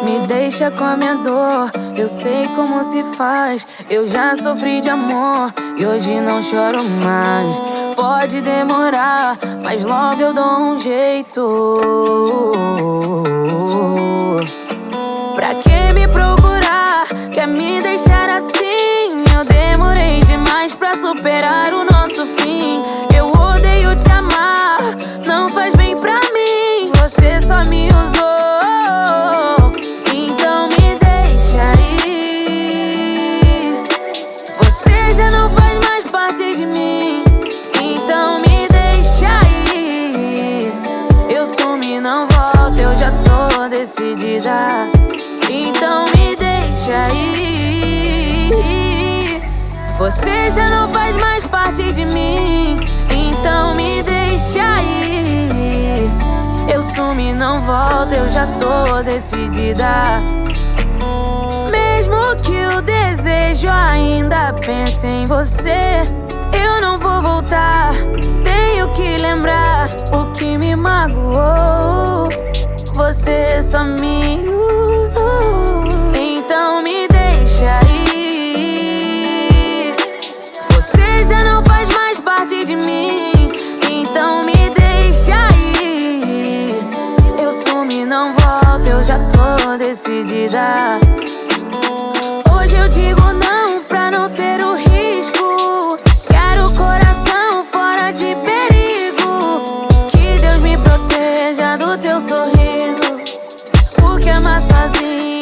Me deixa com a minha dor, eu sei como se faz. Eu já sofri de amor e hoje não choro mais. Pode demorar, mas logo eu dou um jeito. Pra que me procurar? Quer me deixar assim? Eu demorei demais pra superar o nosso fim. Eu odeio te amar, não faz bem pra mim. Você só me usou. De mim, então me deixa ir. Eu sumo e não volto, eu já tô decidida. Então me deixa ir. Você já não faz mais parte de mim, então me deixa ir. Eu sumo e não volto, eu já tô decidida. Mesmo que o desejo ainda pense em você, eu não vou voltar. Tenho que lembrar o que me magoou. Você só me usou. Então me deixa ir. Você já não faz mais parte de mim, então me deixa ir. Eu sumo e não volto, eu já tô decidida. Hoje eu digo não pra não ter o risco. Quero o coração fora de perigo. Que Deus me proteja do teu sorriso, porque amar sozinho